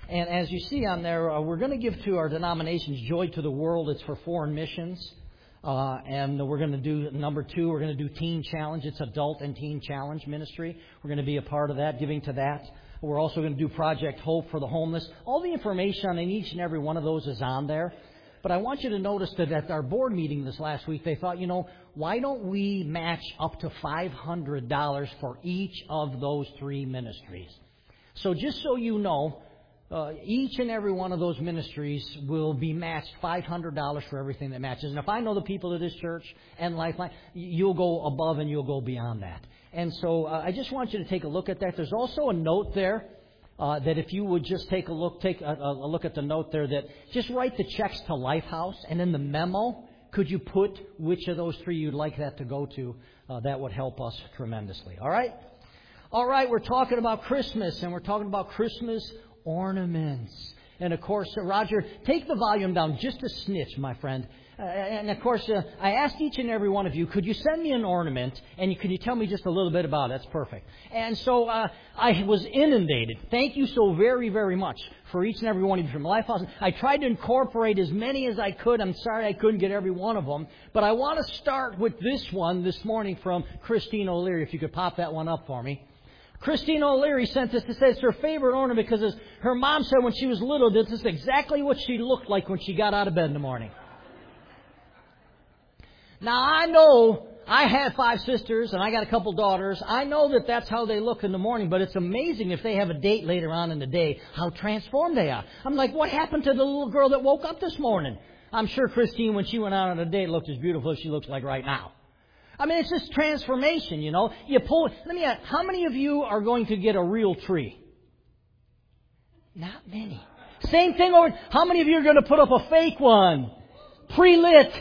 And as you see on there, we're going to give to our denominations Joy to the World. It's for foreign missions. And we're going to do, number 2, we're going to do Teen Challenge. It's Adult and Teen Challenge Ministry. We're going to be a part of that, giving to that. We're also going to do Project Hope for the homeless. All the information on each and every one of those is on there. But I want you to notice that at our board meeting this last week, they thought, why don't we match up to $500 for each of those 3 ministries? So just so you know, each and every one of those ministries will be matched $500 for everything that matches. And if I know the people of this church and Lifeline, you'll go above and you'll go beyond that. And so I just want you to take a look at that. There's also a note there that if you would just take a look at the note there, that just write the checks to Lifehouse, and in the memo, could you put which of those 3 you'd like that to go to? That would help us tremendously. All right? All right, we're talking about Christmas, and we're talking about Christmas ornaments. And of course, Roger, take the volume down just a snitch, my friend. And of course, I asked each and every one of you, could you send me an ornament? And could you tell me just a little bit about it? That's perfect. And so I was inundated. Thank you so very, very much for each and every one of you from Lifehouse. I tried to incorporate as many as I could. I'm sorry I couldn't get every one of them. But I want to start with this one this morning from Christine O'Leary. If you could pop that one up for me. Christine O'Leary sent this to say it's her favorite ornament because as her mom said when she was little, this is exactly what she looked like when she got out of bed in the morning. Now, I know I have 5 sisters and I got a couple daughters. I know that that's how they look in the morning, but it's amazing if they have a date later on in the day, how transformed they are. I'm like, what happened to the little girl that woke up this morning? I'm sure Christine, when she went out on a date, looked as beautiful as she looks like right now. I mean, it's just transformation, You pull. Let me ask, how many of you are going to get a real tree? Not many. Same thing over. How many of you are going to put up a fake one? Pre-lit.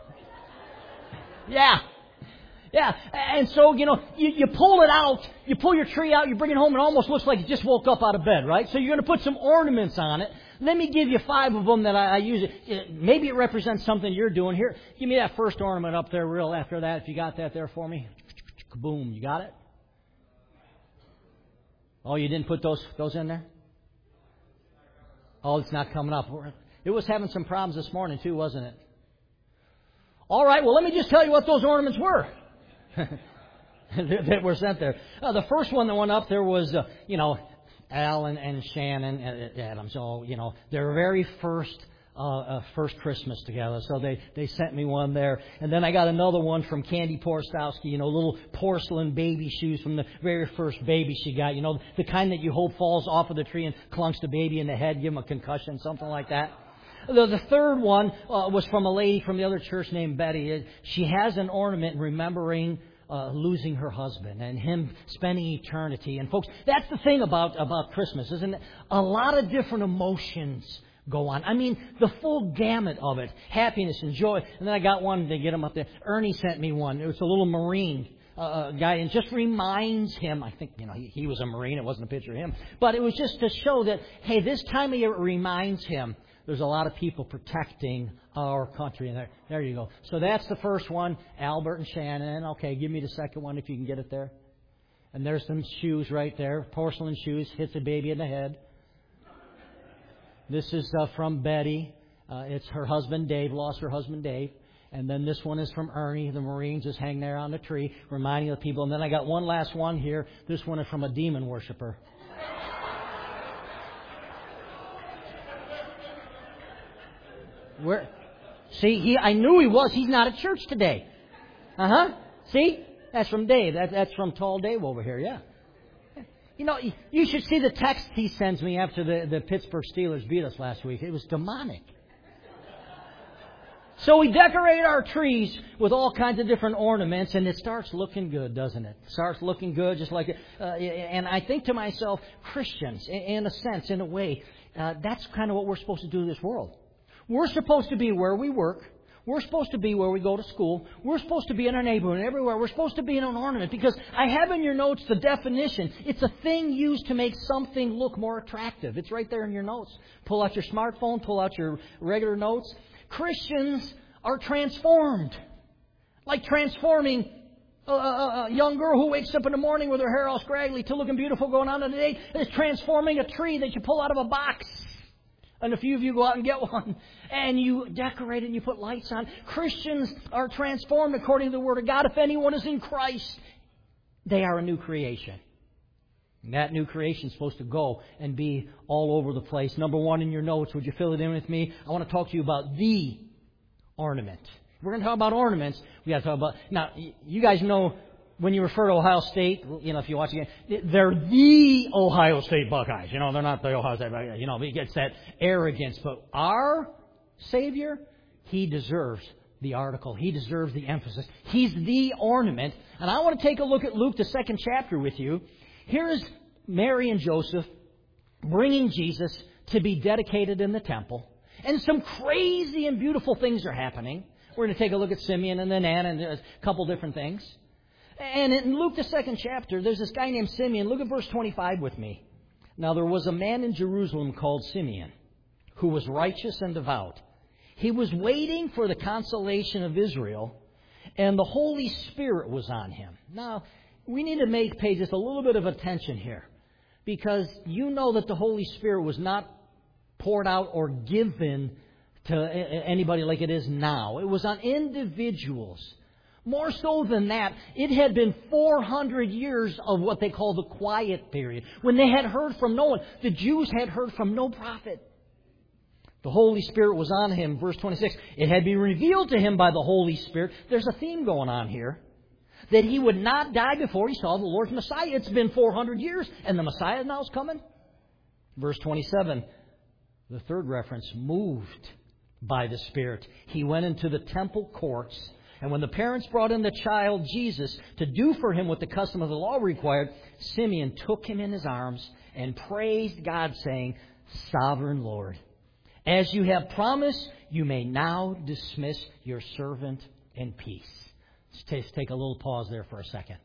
Yeah. And so, you pull it out, you pull your tree out, you bring it home, it almost looks like you just woke up out of bed, right? So you're going to put some ornaments on it. Let me give you 5 of them that I use. Maybe it represents something you're doing. Here, give me that first ornament up there real after that, if you got that there for me. Boom, you got it? Oh, you didn't put those in there? Oh, it's not coming up. It was having some problems this morning too, wasn't it? All right, well, let me just tell you what those ornaments were that were sent there. The first one that went up there was, Al and Shannon and Adam. So, their very first Christmas together. So they sent me one there. And then I got another one from Candy Porstowski, little porcelain baby shoes from the very first baby she got. The kind that you hope falls off of the tree and clunks the baby in the head, give him a concussion, something like that. The third one was from a lady from the other church named Betty. She has an ornament remembering losing her husband and him spending eternity. And folks, that's the thing about Christmas, isn't it? A lot of different emotions go on. I mean, the full gamut of it. Happiness and joy. And then I got one, they get them up there. Ernie sent me one. It was a little Marine guy, and just reminds him, I think, he was a Marine. It wasn't a picture of him. But it was just to show that, hey, this time of year it reminds him there's a lot of people protecting our country. And there you go. So that's the first one, Albert and Shannon. Okay, give me the second one if you can get it there. And there's some shoes right there, porcelain shoes, hits a baby in the head. This is from Betty. It's her husband, Dave, lost her husband, Dave. And then this one is from Ernie, the Marine, just hanging there on the tree, reminding the people. And then I got one last one here. This one is from a demon worshiper. Where? See, I knew he was. He's not at church today. See? That's from Dave. That's from Tall Dave over here, yeah. You should see the text he sends me after the Pittsburgh Steelers beat us last week. It was demonic. So we decorate our trees with all kinds of different ornaments, and it starts looking good, doesn't it? It starts looking good, just like and I think to myself, Christians, in a sense, in a way, that's kind of what we're supposed to do in this world. We're supposed to be where we work. We're supposed to be where we go to school. We're supposed to be in our neighborhood and everywhere. We're supposed to be in an ornament because I have in your notes the definition. It's a thing used to make something look more attractive. It's right there in your notes. Pull out your smartphone. Pull out your regular notes. Christians are transformed. Like transforming A young girl who wakes up in the morning with her hair all scraggly to looking beautiful going on in the day is transforming a tree that you pull out of a box. And a few of you go out and get one. And you decorate it and you put lights on. Christians are transformed according to the Word of God. If anyone is in Christ, they are a new creation. And that new creation is supposed to go and be all over the place. Number one in your notes, would you fill it in with me? I want to talk to you about the ornament. If we're going to talk about ornaments, we got to talk about... Now, you guys know when you refer to Ohio State, if you watch the game, they're the Ohio State Buckeyes. They're not the Ohio State Buckeyes. He gets that arrogance. But our Savior, He deserves the article. He deserves the emphasis. He's the ornament. And I want to take a look at Luke, the 2nd chapter with you. Here is Mary and Joseph bringing Jesus to be dedicated in the temple. And some crazy and beautiful things are happening. We're going to take a look at Simeon and then Anna and a couple different things. And in Luke, the 2nd chapter, there's this guy named Simeon. Look at verse 25 with me. Now there was a man in Jerusalem called Simeon, who was righteous and devout. He was waiting for the consolation of Israel, and the Holy Spirit was on him. Now, we need to pay just a little bit of attention here, because you know that the Holy Spirit was not poured out or given to anybody like it is now. It was on individuals. More so than that, it had been 400 years of what they call the quiet period, when they had heard from no one. The Jews had heard from no prophet. The Holy Spirit was on him. Verse 26, it had been revealed to him by the Holy Spirit. There's a theme going on here, that he would not die before he saw the Lord's Messiah. It's been 400 years, and the Messiah now is coming. Verse 27, the third reference, moved by the Spirit, he went into the temple courts. And when the parents brought in the child Jesus to do for him what the custom of the law required, Simeon took him in his arms and praised God, saying, Sovereign Lord, as you have promised, you may now dismiss your servant in peace. Let's take a little pause there for a second.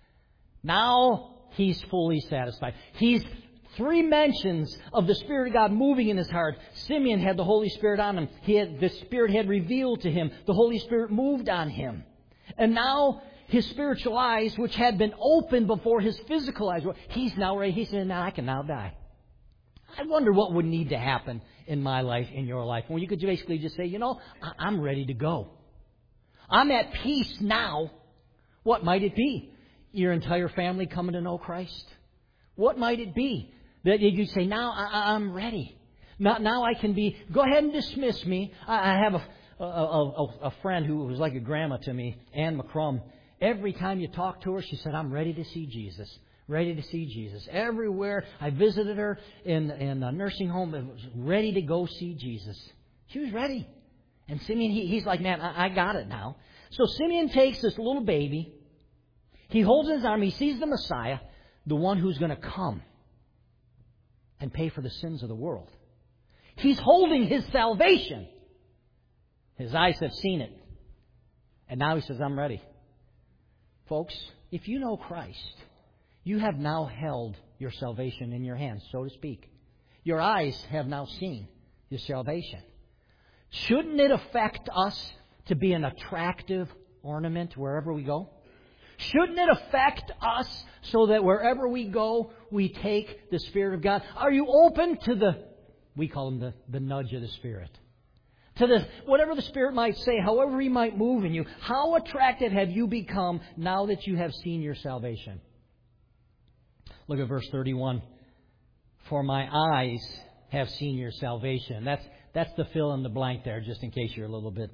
Now he's fully satisfied. He's 3 mentions of the Spirit of God moving in his heart. Simeon had the Holy Spirit on him. The Spirit had revealed to him. The Holy Spirit moved on him. And now his spiritual eyes, which had been opened before his physical eyes, he's now ready. He said, now I can now die. I wonder what would need to happen in my life, in your life, when you could basically just say, I'm ready to go. I'm at peace now. What might it be? Your entire family coming to know Christ? What might it be? That you say, now I'm ready. Now I can be, go ahead and dismiss me. I have a friend who was like a grandma to me, Ann McCrum. Every time you talk to her, she said, I'm ready to see Jesus. Ready to see Jesus. Everywhere I visited her in a nursing home, it was ready to go see Jesus. She was ready. And Simeon, he's like, man, I got it now. So Simeon takes this little baby. He holds his arm. He sees the Messiah, the one who's going to come and pay for the sins of the world. He's holding his salvation. His eyes have seen it. And now he says, I'm ready. Folks, if you know Christ, you have now held your salvation in your hands, so to speak. Your eyes have now seen your salvation. Shouldn't it affect us to be an attractive ornament wherever we go? Shouldn't it affect us so that wherever we go, we take the Spirit of God? Are you open to we call him the nudge of the Spirit? To whatever the Spirit might say, however He might move in you. How attractive have you become now that you have seen your salvation? Look at verse 31. For my eyes have seen your salvation. That's the fill in the blank there, just in case you're a little bit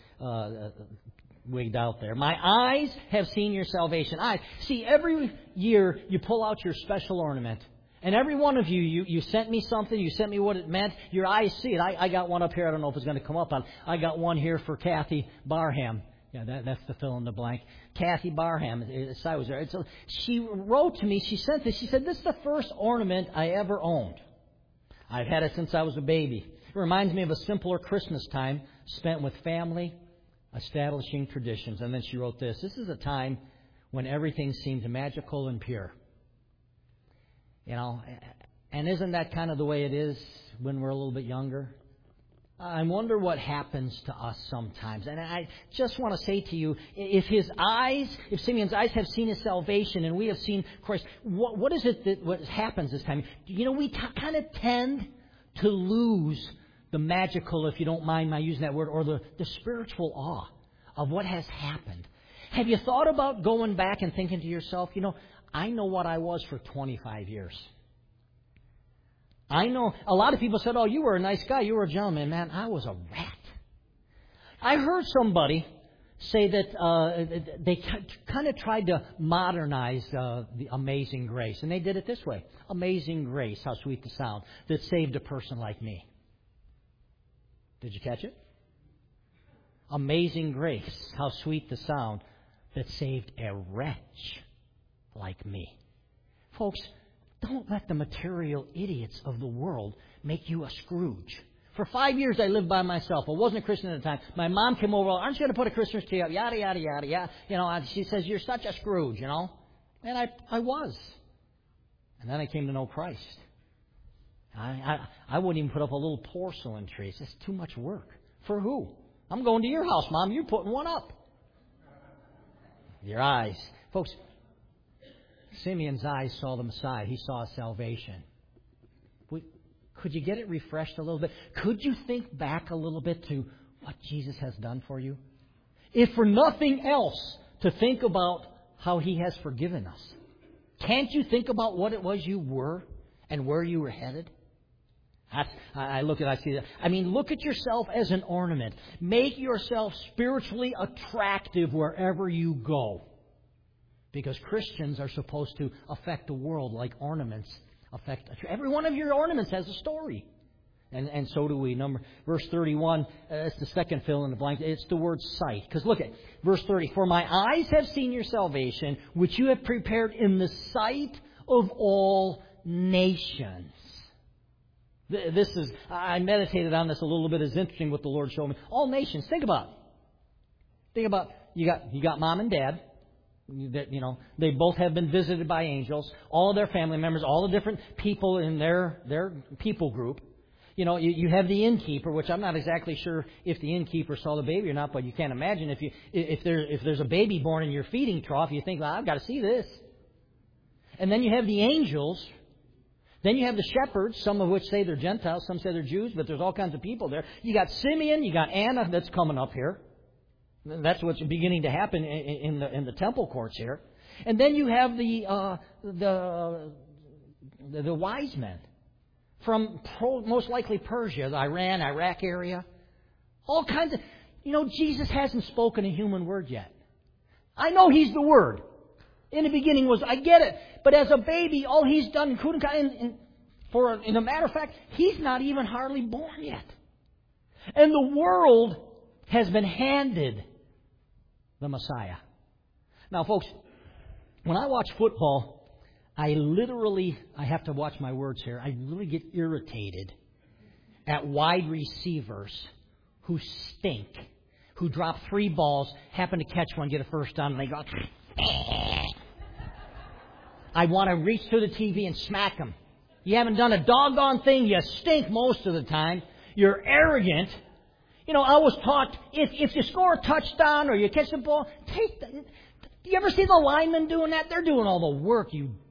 wigged out there. My eyes have seen your salvation. See, every year you pull out your special ornament. And every one of you sent me something. You sent me what it meant. Your eyes see it. I got one up here. I don't know if it's going to come up on. I got one here for Kathy Barham. Yeah, that's the fill in the blank. Kathy Barham. I was there. She wrote to me. She sent this. She said, this is the first ornament I ever owned. I've had it since I was a baby. It reminds me of a simpler Christmas time spent with family, establishing traditions. And then she wrote this. This is a time when everything seemed magical and pure. And isn't that kind of the way it is when we're a little bit younger? I wonder what happens to us sometimes. And I just want to say to you, if Simeon's eyes have seen his salvation and we have seen Christ, what is it what happens this time? We kind of tend to lose the magical, if you don't mind my using that word, or the spiritual awe of what has happened. Have you thought about going back and thinking to yourself, I know what I was for 25 years. I know a lot of people said, oh, you were a nice guy, you were a gentleman. Man, I was a rat. I heard somebody say that they kind of tried to modernize the Amazing Grace. And they did it this way. Amazing Grace, how sweet the sound, that saved a person like me. Did you catch it? Amazing Grace, how sweet the sound that saved a wretch like me. Folks, don't let the material idiots of the world make you a Scrooge. For 5 years I lived by myself. I wasn't a Christian at the time. My mom came over, aren't you going to put a Christmas tree up? Yada, yada, yada, yada. She says, you're such a Scrooge, And I was. And then I came to know Christ. I wouldn't even put up a little porcelain tree. It's just too much work. For who? I'm going to your house, Mom. You're putting one up. Your eyes. Folks, Simeon's eyes saw the Messiah. He saw salvation. Could you get it refreshed a little bit? Could you think back a little bit to what Jesus has done for you? If for nothing else, to think about how He has forgiven us. Can't you think about what it was you were and where you were headed? Look at yourself as an ornament. Make yourself spiritually attractive wherever you go. Because Christians are supposed to affect the world like ornaments affect. Every one of your ornaments has a story. And so do we. Verse 31, it's the second fill in the blank. It's the word sight. Because look at verse 30. For my eyes have seen your salvation, which you have prepared in the sight of all nations. I meditated on this a little bit. It's interesting what the Lord showed me. All nations. Think about you got mom and dad. They both have been visited by angels. All of their family members, all the different people in their people group. You have the innkeeper, which I'm not exactly sure if the innkeeper saw the baby or not, but you can't imagine if there's a baby born in your feeding trough, you think, well, I've got to see this. And then you have the angels. Then you have the shepherds, some of which say they're Gentiles, some say they're Jews, but there's all kinds of people there. You got Simeon, you got Anna that's coming up here. That's what's beginning to happen in the temple courts here. And then you have the wise men from most likely Persia, the Iran, Iraq area. All kinds of... Jesus hasn't spoken a human word yet. I know He's the Word. In the beginning I get it. But as a baby, all He's done, in a matter of fact, He's not even hardly born yet. And the world has been handed the Messiah. Now, folks, when I watch football, I have to watch my words here, I really get irritated at wide receivers who stink, who drop 3 balls, happen to catch one, get a first down, and they go... I want to reach to the TV and smack them. You haven't done a doggone thing. You stink most of the time. You're arrogant. I was taught if you score a touchdown or you catch the ball, do you ever see the linemen doing that? They're doing all the work.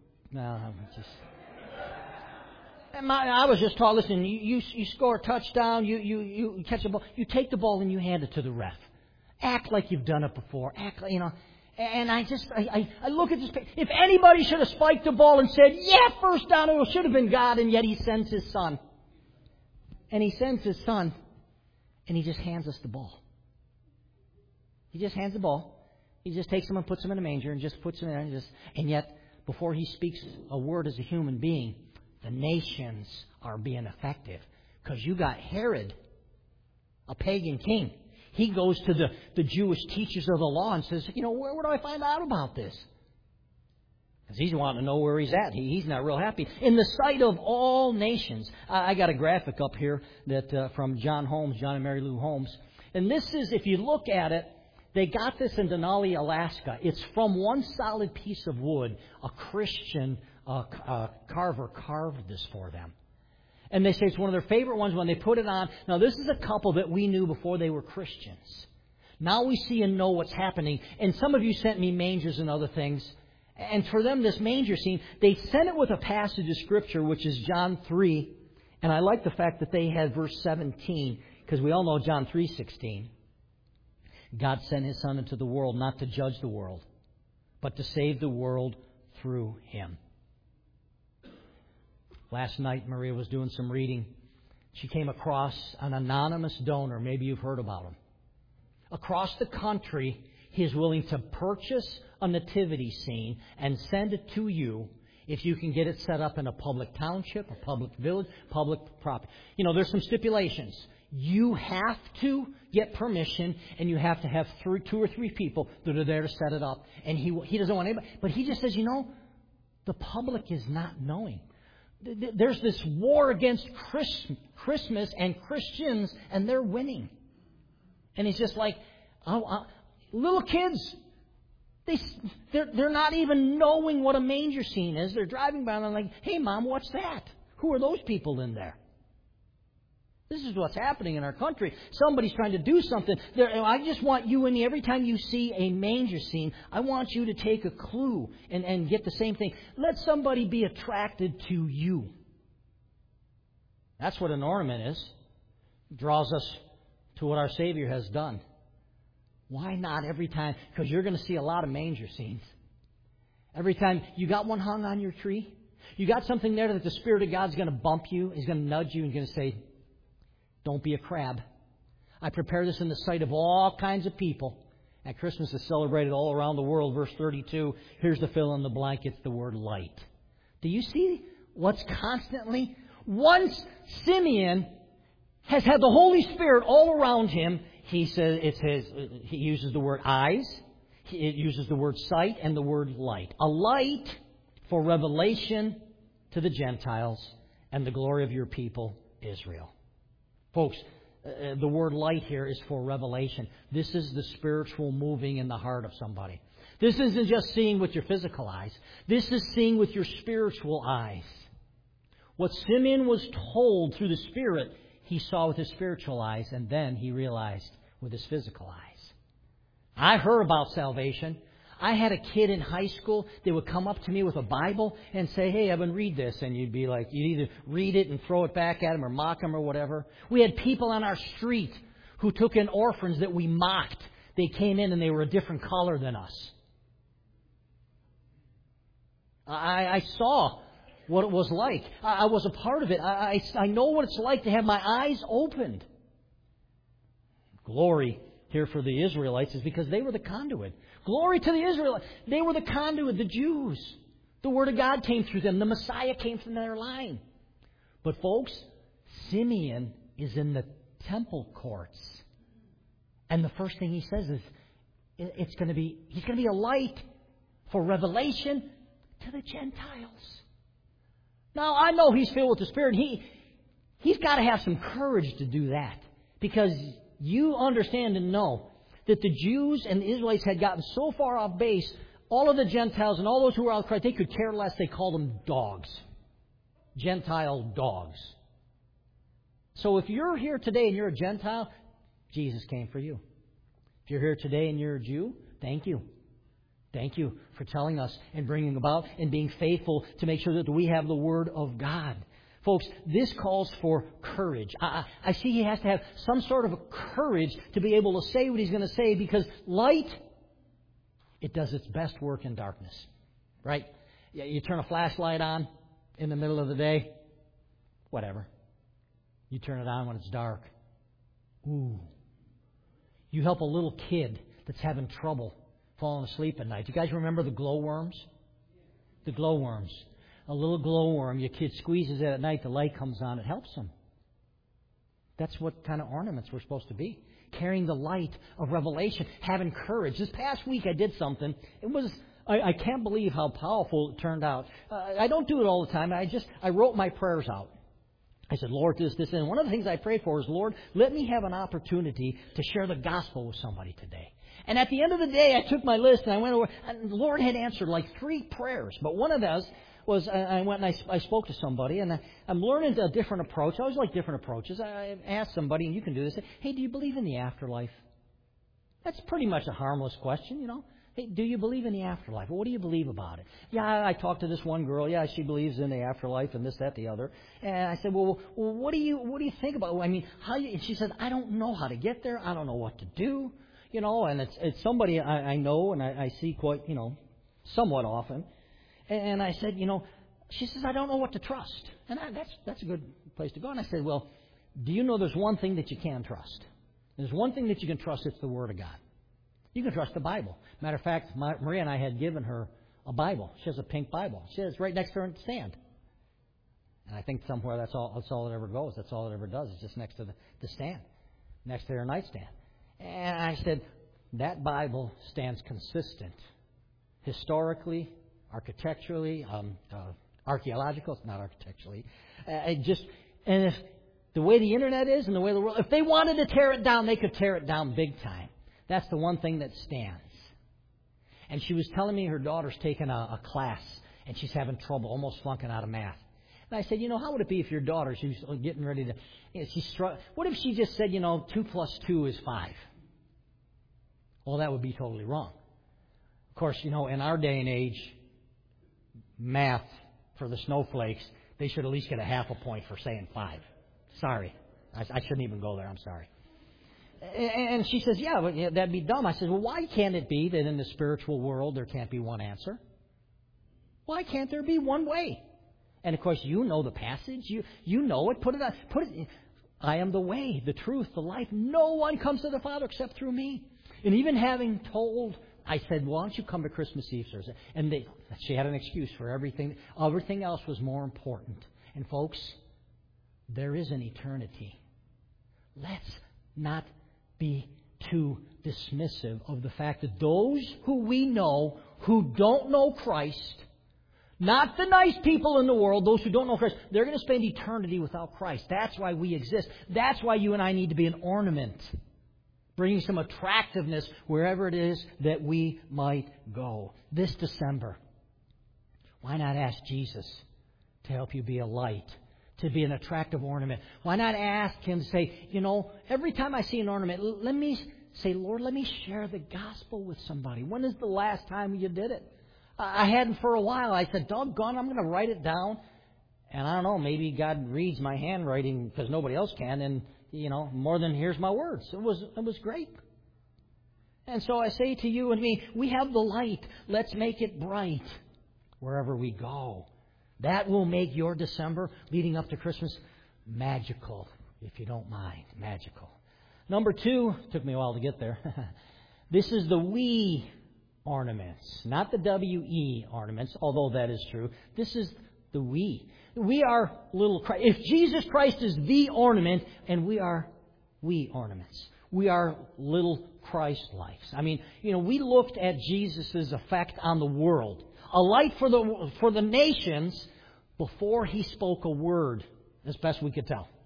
I was just taught, listen, you score a touchdown, you catch the ball, you take the ball and you hand it to the ref. Act like you've done it before. And I look at this. If anybody should have spiked the ball and said, yeah, first down, it should have been God, and yet He sends His Son. And He sends His Son, and He just hands us the ball. He just hands the ball. He just takes him and puts him in a manger and just puts him in. And yet, before He speaks a word as a human being, the nations are being effective. Because you got Herod, a pagan king. He goes to the Jewish teachers of the law and says, where do I find out about this? Because he's wanting to know where he's at. He's not real happy. In the sight of all nations. I got a graphic up here that from John and Mary Lou Holmes. And this is, if you look at it, they got this in Denali, Alaska. It's from one solid piece of wood. A Christian carver carved this for them. And they say it's one of their favorite ones when they put it on. Now, this is a couple that we knew before they were Christians. Now we see and know what's happening. And some of you sent me mangers and other things. And for them, this manger scene, they sent it with a passage of Scripture, which is John 3. And I like the fact that they had verse 17, because we all know John 3:16. God sent His Son into the world not to judge the world, but to save the world through Him. Last night, Maria was doing some reading. She came across an anonymous donor. Maybe you've heard about him. Across the country, he is willing to purchase a nativity scene and send it to you if you can get it set up in a public township, a public village, public property. You know, there's some stipulations. You have to get permission, and you have to have 2 or 3 people that are there to set it up. And he doesn't want anybody. But he just says, the public is not knowing. There's this war against Christmas and Christians, and they're winning. And he's just like, little kids, they're not even knowing what a manger scene is. They're driving by and they're like, hey, Mom, what's that? Who are those people in there? This is what's happening in our country. Somebody's trying to do something. I just want you and me, every time you see a manger scene, I want you to take a clue and get the same thing. Let somebody be attracted to you. That's what an ornament is. It draws us to what our Savior has done. Why not every time? Because you're going to see a lot of manger scenes. Every time you got one hung on your tree, you got something there that the Spirit of God's going to bump you. He's going to nudge you and going to say, don't be a crab. I prepare this in the sight of all kinds of people. And Christmas is celebrated all around the world. Verse 32, here's the fill in the blank. It's the word light. Do you see what's constantly? Once Simeon has had the Holy Spirit all around him, he says he uses the word eyes, it uses the word sight, and the word light. A light for revelation to the Gentiles and the glory of your people, Israel. Folks, the word light here is for revelation. This is the spiritual moving in the heart of somebody. This isn't just seeing with your physical eyes. This is seeing with your spiritual eyes. What Simeon was told through the Spirit, he saw with his spiritual eyes, and then he realized with his physical eyes. I heard about salvation. I had a kid in high school that would come up to me with a Bible and say, hey, Evan, read this. And you'd be like, you'd either read it and throw it back at him or mock him or whatever. We had people on our street who took in orphans that we mocked. They came in and they were a different color than us. I saw what it was like. I was a part of it. I know what it's like to have my eyes opened. Glory here for the Israelites is because they were the conduit. Glory to the Israelites. They were the conduit, the Jews. The Word of God came through them. The Messiah came from their line. But folks, Simeon is in the temple courts. And the first thing he says is, he's going to be a light for revelation to the Gentiles. Now, I know he's filled with the Spirit. He's got to have some courage to do that. Because you understand and know that the Jews and the Israelites had gotten so far off base, all of the Gentiles and all those who were out of Christ, they could care less. They called them dogs. Gentile dogs. So if you're here today and you're a Gentile, Jesus came for you. If you're here today and you're a Jew, thank you. Thank you for telling us and bringing about and being faithful to make sure that we have the Word of God. Folks, this calls for courage. I see he has to have some sort of a courage to be able to say what he's going to say, because light, it does its best work in darkness. Right? You turn a flashlight on in the middle of the day, whatever. You turn it on when it's dark. Ooh. You help a little kid that's having trouble falling asleep at night. You guys remember the glowworms? The glowworms. A little glowworm, your kid squeezes it at night, the light comes on, it helps them. That's what kind of ornaments we're supposed to be. Carrying the light of revelation, having courage. This past week I did something. I can't believe how powerful it turned out. I don't do it all the time. I wrote my prayers out. I said, Lord, this. And one of the things I prayed for is, Lord, let me have an opportunity to share the gospel with somebody today. And at the end of the day, I took my list and I went over, and the Lord had answered like 3 prayers. But one of those was I went and I spoke to somebody, and I'm learning a different approach. I always like different approaches. I asked somebody, and you can do this, hey, do you believe in the afterlife? That's pretty much a harmless question, you know. Hey, do you believe in the afterlife? Well, what do you believe about it? Yeah, I talked to this one girl. Yeah, she believes in the afterlife and this, that, the other. And I said, well, what do you think about it? I mean, and she said, I don't know how to get there. I don't know what to do. You know, and it's somebody I know and I see quite, you know, somewhat often. And I said, you know, she says, I don't know what to trust. And that's a good place to go. And I said, well, do you know there's one thing that you can trust? There's one thing that you can trust. It's the Word of God. You can trust the Bible. Matter of fact, Maria and I had given her a Bible. She has a pink Bible. She has it right next to her on the stand. And I think somewhere that's all it ever goes. That's all it ever does. It's just next to the stand, next to her nightstand. And I said, that Bible stands consistent historically, architecturally, archaeological, not architecturally. And if the way the internet is and the way the world, if they wanted to tear it down, they could tear it down big time. That's the one thing that stands. And she was telling me her daughter's taking a class and she's having trouble, almost flunking out of math. And I said, you know, how would it be if your daughter, she's getting ready to, what if she just said, you know, 2 plus 2 is 5? Well, that would be totally wrong. Of course, you know, in our day and age, math for the snowflakes, they should at least get a half a point for saying 5. Sorry. I shouldn't even go there. I'm sorry. And she says, yeah, but that'd be dumb. I said, well, why can't it be that in the spiritual world there can't be one answer? Why can't there be one way? And, of course, you know the passage. You know it. Put it. I am the way, the truth, the life. No one comes to the Father except through me. And even having told, I said, why don't you come to Christmas Eve service? And she had an excuse for everything. Everything else was more important. And, folks, there is an eternity. Let's not be too dismissive of the fact that those who we know who don't know Christ, not the nice people in the world, those who don't know Christ, they're going to spend eternity without Christ. That's why we exist. That's why you and I need to be an ornament, bringing some attractiveness wherever it is that we might go. This December, why not ask Jesus to help you be a light, to be an attractive ornament? Why not ask Him to say, you know, every time I see an ornament, let me say, Lord, let me share the gospel with somebody. When is the last time you did it? I hadn't for a while. I said, doggone, I'm going to write it down. And I don't know, maybe God reads my handwriting because nobody else can. And, you know, more than hears my words. It was great. And so I say to you and me, we have the light. Let's make it bright wherever we go. That will make your December leading up to Christmas magical, if you don't mind. Magical. Number 2, took me a while to get there. This is the we ornaments, not the W-E ornaments, although that is true. This is the we. We are little Christ. If Jesus Christ is the ornament, and we are we ornaments. We are little Christ-likes. I mean, you know, we looked at Jesus' effect on the world. A light for the nations before He spoke a word, as best we could tell.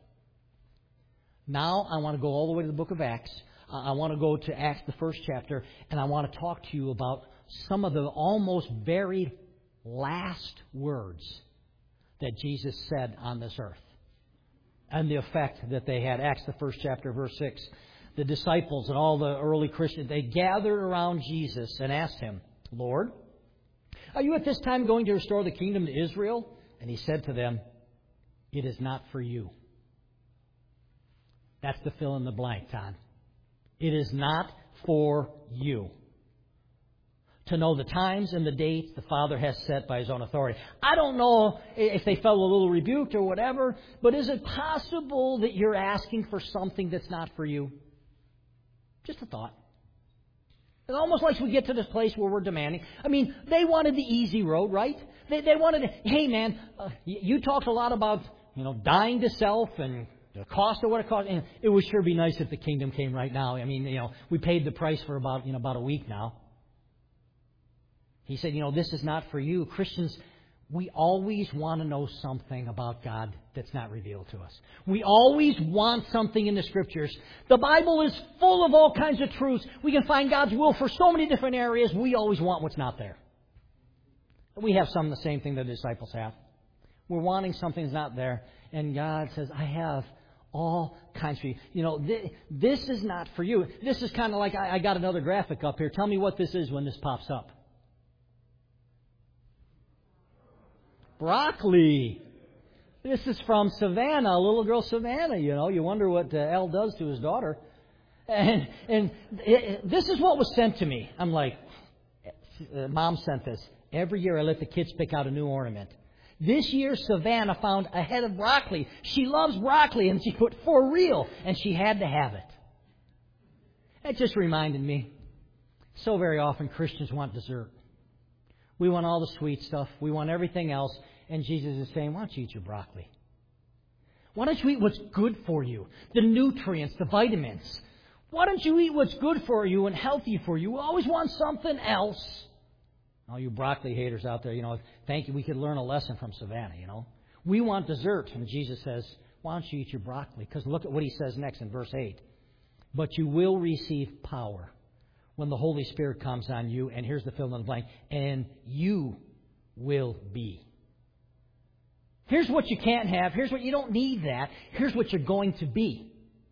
Now I want to go all the way to the book of Acts. I want to go to Acts, the 1st chapter, and I want to talk to you about some of the almost very last words that Jesus said on this earth and the effect that they had. Acts, the 1st chapter, verse 6. The disciples and all the early Christians, they gathered around Jesus and asked Him, Lord, are you at this time going to restore the kingdom to Israel? And He said to them, it is not for you. That's the fill in the blank, Todd. It is not for you to know the times and the dates the Father has set by His own authority. I don't know if they felt a little rebuked or whatever, but is it possible that you're asking for something that's not for you? Just a thought. It's almost like we get to this place where we're demanding. I mean, they wanted the easy road, right? They wanted, hey man, you talked a lot about, you know, dying to self and the cost of what it costs. And it would sure be nice if the kingdom came right now. I mean, you know, we paid the price for about a week now. He said, you know, this is not for you. Christians, we always want to know something about God that's not revealed to us. We always want something in the Scriptures. The Bible is full of all kinds of truths. We can find God's will for so many different areas. We always want what's not there. We have some of the same thing the disciples have. We're wanting something that's not there. And God says, I have all kinds for you. You know, this is not for you. This is kind of like, I got another graphic up here. Tell me what this is when this pops up. Broccoli. This is from Savannah, little girl Savannah, you know. You wonder what Elle does to his daughter. And this is what was sent to me. I'm like, Mom sent this. Every year I let the kids pick out a new ornament. This year, Savannah found a head of broccoli. She loves broccoli, and she put, for real, and she had to have it. It just reminded me, so very often Christians want dessert. We want all the sweet stuff. We want everything else. And Jesus is saying, why don't you eat your broccoli? Why don't you eat what's good for you? The nutrients, the vitamins. Why don't you eat what's good for you and healthy for you? We always want something else. All you broccoli haters out there, you know, thank you. We could learn a lesson from Savannah, you know. We want dessert. And Jesus says, why don't you eat your broccoli? Because look at what he says next in verse 8. But you will receive power when the Holy Spirit comes on you. And here's the fill in the blank. And you will be. Here's what you can't have. Here's what you don't need that. Here's what you're going to be.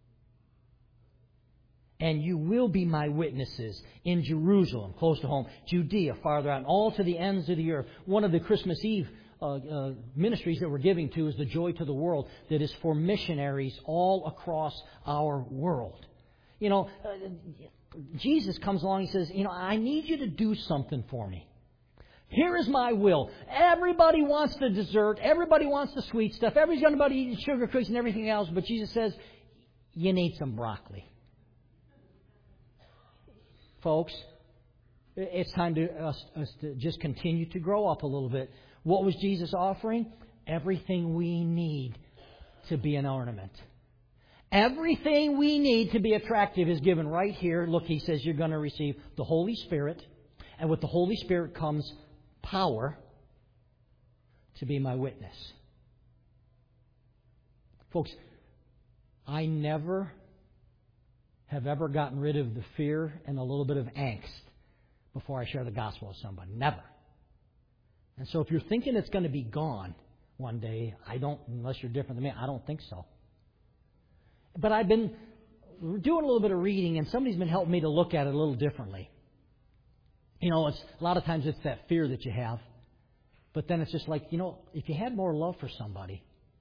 And you will be my witnesses in Jerusalem, close to home, Judea, farther out, and all to the ends of the earth. One of the Christmas Eve ministries that we're giving to is the Joy to the World, that is for missionaries all across our world. You know, Jesus comes along and says, you know, I need you to do something for me. Here is my will. Everybody wants the dessert. Everybody wants the sweet stuff. Everybody's eating sugar cookies and everything else. But Jesus says, you need some broccoli. Folks, it's time to us to just continue to grow up a little bit. What was Jesus offering? Everything we need to be an ornament. Everything we need to be attractive is given right here. Look, he says you're going to receive the Holy Spirit. And with the Holy Spirit comes power to be my witness. Folks, I never have ever gotten rid of the fear and a little bit of angst before I share the gospel with somebody. Never. And so if you're thinking it's going to be gone one day, unless you're different than me, I don't think so. But I've been doing a little bit of reading, and somebody's been helping me to look at it a little differently. You know, a lot of times it's that fear that you have. But then it's just like, you know, if you had more love for somebody,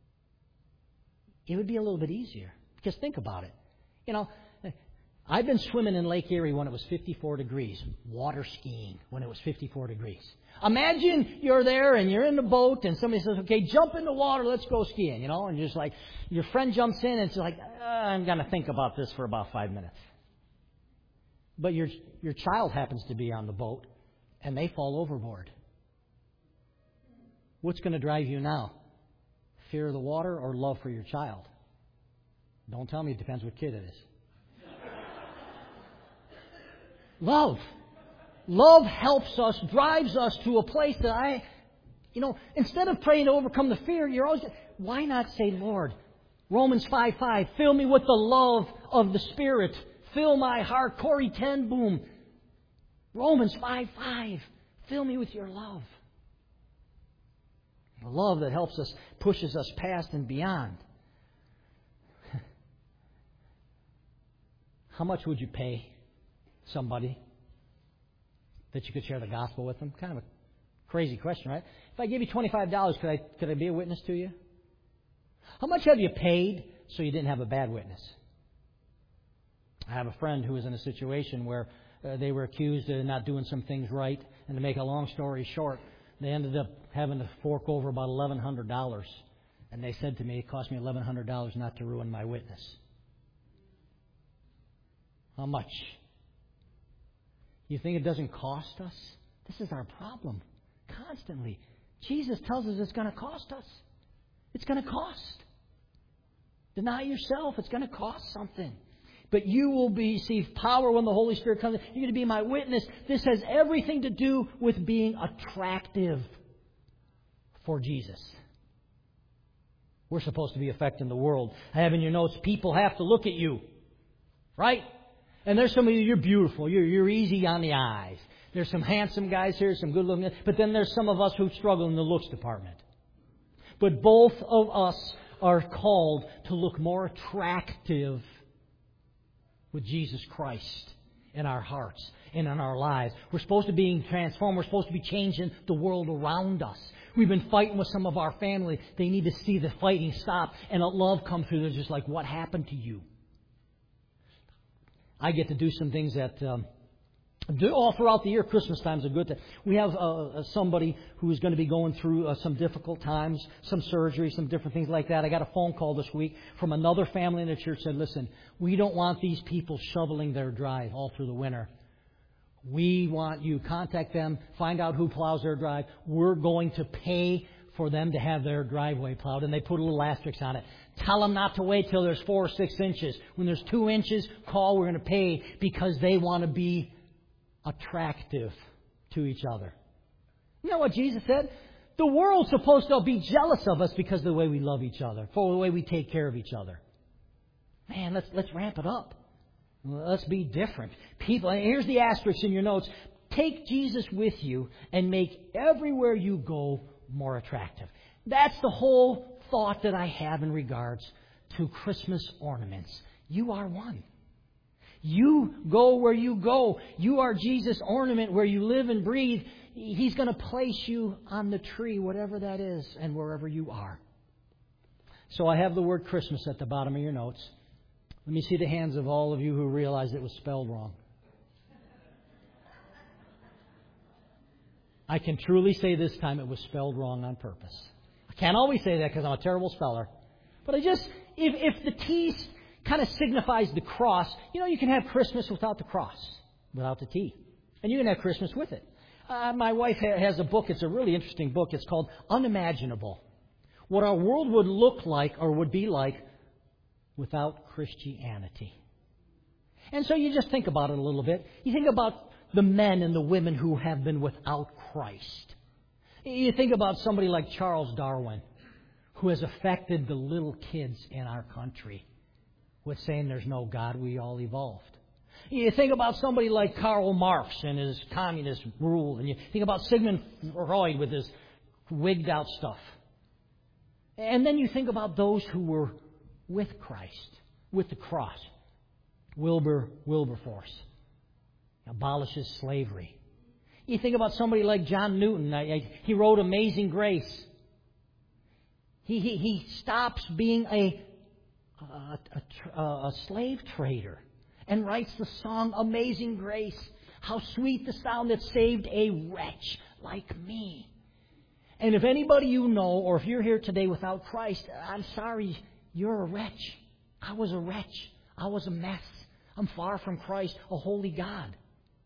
it would be a little bit easier. Because think about it. You know, I've been swimming in Lake Erie when it was 54 degrees, water skiing when it was 54 degrees. Imagine you're there and you're in the boat and somebody says, okay, jump in the water, let's go skiing, you know, and just like your friend jumps in and it's like, I'm going to think about this for about 5 minutes. But your child happens to be on the boat and they fall overboard. What's going to drive you now? Fear of the water or love for your child? Don't tell me it depends what kid it is. Love. Love helps us, drives us to a place that instead of praying to overcome the fear, why not say, Lord, Romans 5:5, fill me with the love of the Spirit. Fill my heart. Corrie ten Boom. Romans 5:5, fill me with your love. The love that helps us, pushes us past and beyond. How much would you pay somebody that you could share the gospel with them? Kind of a crazy question, right? If I gave you $25, could I be a witness to you? How much have you paid so you didn't have a bad witness? I have a friend who was in a situation where they were accused of not doing some things right, and to make a long story short, they ended up having to fork over about $1,100. And they said to me, it cost me $1,100 not to ruin my witness. How much? You think it doesn't cost us? This is our problem. Constantly. Jesus tells us it's going to cost us. It's going to cost. Deny yourself. It's going to cost something. But you will receive power when the Holy Spirit comes. You're going to be my witness. This has everything to do with being attractive for Jesus. We're supposed to be affecting the world. I have in your notes, people have to look at you. Right? And there's some of you, you're beautiful. You're easy on the eyes. There's some handsome guys here, some good looking, but then there's some of us who struggle in the looks department. But both of us are called to look more attractive with Jesus Christ in our hearts and in our lives. We're supposed to be transformed. We're supposed to be changing the world around us. We've been fighting with some of our family. They need to see the fighting stop and a love come through. They're just like, what happened to you? I get to do some things that all throughout the year. Christmas time is a good time. We have somebody who is going to be going through some difficult times, some surgery, some different things like that. I got a phone call this week from another family in the church that said, listen, we don't want these people shoveling their drive all through the winter. We want you to contact them, find out who plows their drive. We're going to pay for them to have their driveway plowed. And they put a little asterisk on it. Tell them not to wait till there's 4 or 6 inches. When there's 2 inches, call, we're going to pay, because they want to be attractive to each other. You know what Jesus said? The world's supposed to be jealous of us because of the way we love each other, for the way we take care of each other. Man, let's ramp it up. Let's be different. People, and here's the asterisk in your notes. Take Jesus with you and make everywhere you go more attractive. That's the whole thought that I have in regards to Christmas ornaments. You are one. You go where you go. You are Jesus' ornament where you live and breathe. He's going to place you on the tree, whatever that is, and wherever you are. So I have the word Christmas at the bottom of your notes. Let me see the hands of all of you who realized it was spelled wrong. I can truly say this time it was spelled wrong on purpose. I can't always say that because I'm a terrible speller. But if the T kind of signifies the cross, you can have Christmas without the cross, without the T. And you can have Christmas with it. My wife has a book. It's a really interesting book. It's called Unimaginable. What our world would look like or would be like without Christianity. And so you just think about it a little bit. You think about the men and the women who have been without Christ. You think about somebody like Charles Darwin, who has affected the little kids in our country with saying there's no God, we all evolved. You think about somebody like Karl Marx and his communist rule, and you think about Sigmund Freud with his wigged out stuff. And then you think about those who were with Christ, with the cross. Wilberforce abolishes slavery. You think about somebody like John Newton. He wrote Amazing Grace. He stops being a slave trader and writes the song Amazing Grace. How sweet the sound that saved a wretch like me. And if anybody you know, or if you're here today without Christ, I'm sorry, you're a wretch. I was a wretch. I was a mess. I'm far from Christ, a holy God.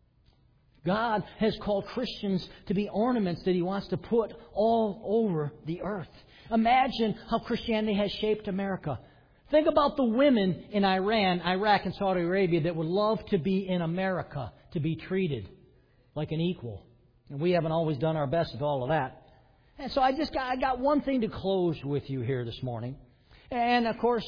God has called Christians to be ornaments that He wants to put all over the earth. Imagine how Christianity has shaped America. Think about the women in Iran, Iraq, and Saudi Arabia that would love to be in America, to be treated like an equal. And we haven't always done our best with all of that. And so I got one thing to close with you here this morning. And of course,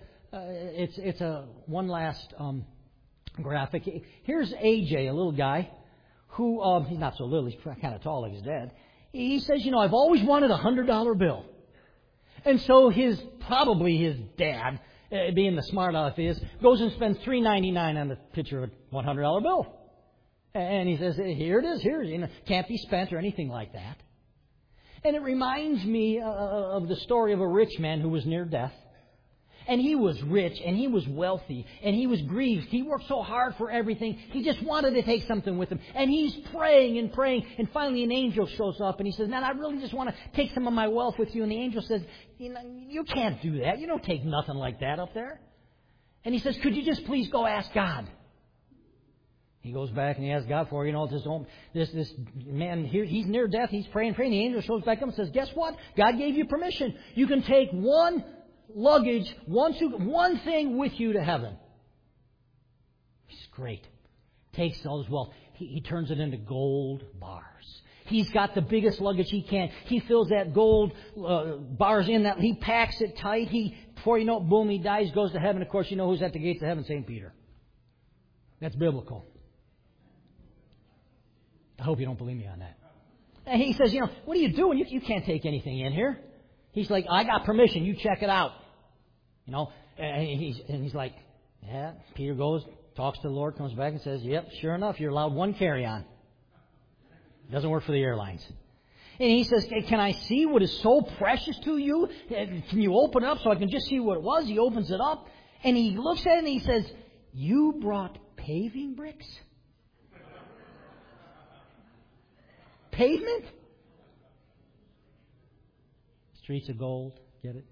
it's one last graphic. Here's AJ, a little guy who, he's not so little, he's kind of tall like his dad. He says, I've always wanted a $100 bill. And so probably his dad, being the smart aleck he is, goes and spends $3.99 on the picture of a $100 bill. And he says, here it is, can't be spent or anything like that. And it reminds me of the story of a rich man who was near death. And he was rich, and he was wealthy, and he was grieved. He worked so hard for everything. He just wanted to take something with him. And he's praying, and finally an angel shows up, and he says, man, I really just want to take some of my wealth with you. And the angel says, you can't do that. You don't take nothing like that up there. And he says, could you just please go ask God? He goes back and he asks God for, this man here, he's near death, he's praying. The angel shows back up and says, guess what? God gave you permission. You can take one luggage, one thing with you to heaven. It's great. Takes all his wealth. He turns it into gold bars. He's got the biggest luggage he can. He fills that gold bars in that. He packs it tight. Before you know it, boom, he dies, goes to heaven. Of course, you know who's at the gates of heaven? St. Peter. That's biblical. I hope you don't believe me on that. And he says, what are you doing? You can't take anything in here. He's like, I got permission. You check it out. And he's like, yeah. Peter goes, talks to the Lord, comes back and says, yep, sure enough, you're allowed one carry-on. Doesn't work for the airlines. And he says, hey, can I see what is so precious to you? Can you open it up so I can just see what it was? He opens it up, and he looks at it, and he says, you brought paving bricks? Pavement? Streets of gold, get it?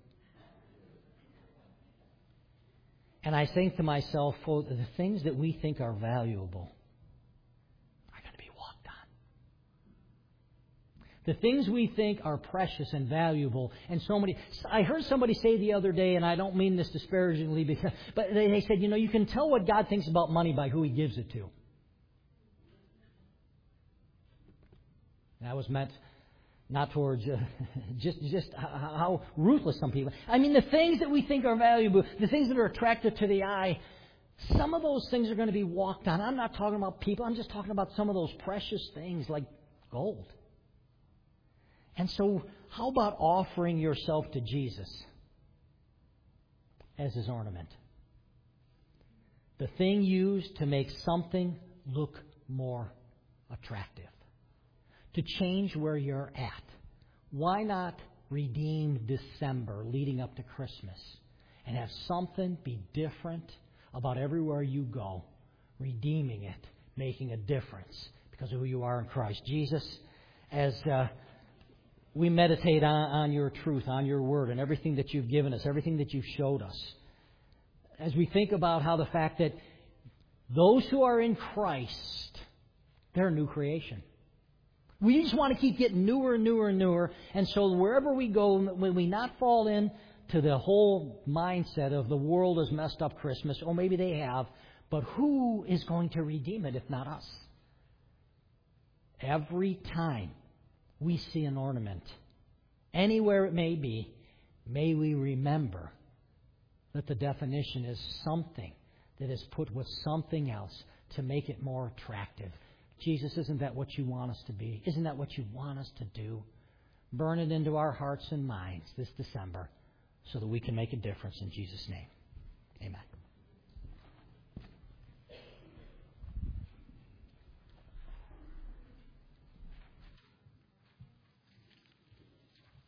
And I think to myself, the things that we think are valuable are going to be walked on. The things we think are precious and valuable, and I heard somebody say the other day, and I don't mean this disparagingly, but they said, you can tell what God thinks about money by who He gives it to. That was meant not towards just how ruthless some people. I mean, the things that we think are valuable, the things that are attractive to the eye, some of those things are going to be walked on. I'm not talking about people. I'm just talking about some of those precious things like gold. And so, how about offering yourself to Jesus as His ornament? The thing used to make something look more attractive. To change where you're at. Why not redeem December leading up to Christmas and have something be different about everywhere you go, redeeming it, making a difference because of who you are in Christ. Jesus, as we meditate on your truth, on your word, and everything that you've given us, everything that you've showed us, as we think about how the fact that those who are in Christ, they're a new creation. We just want to keep getting newer and newer and newer. And so wherever we go, when we not fall into the whole mindset of the world has messed up Christmas, or maybe they have, but who is going to redeem it if not us? Every time we see an ornament, anywhere it may be, may we remember that the definition is something that is put with something else to make it more attractive. Jesus, isn't that what you want us to be? Isn't that what you want us to do? Burn it into our hearts and minds this December so that we can make a difference in Jesus' name. Amen.